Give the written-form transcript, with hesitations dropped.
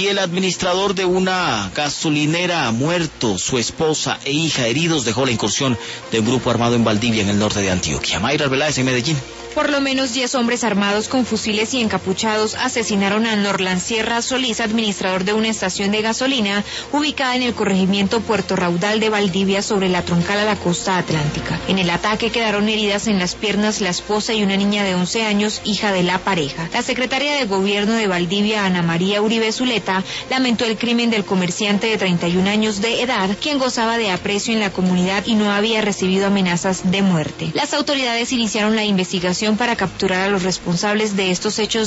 Y el administrador de una gasolinera muerto, su esposa e hija heridos, dejó la incursión de un grupo armado en Valdivia, en el norte de Antioquia. Mayra Arbeláez en Medellín. Por lo menos 10 hombres armados con fusiles y encapuchados asesinaron a Norlan Sierra Solís, administrador de una estación de gasolina ubicada en el corregimiento Puerto Raudal de Valdivia, sobre la troncal a la costa atlántica. En el ataque quedaron heridas en las piernas la esposa y una niña de 11 años, hija de la pareja. La secretaria de Gobierno de Valdivia, Ana María Uribe Zuleta, lamentó el crimen del comerciante de 31 años de edad, quien gozaba de aprecio en la comunidad y no había recibido amenazas de muerte. Las autoridades iniciaron la investigación para capturar a los responsables de estos hechos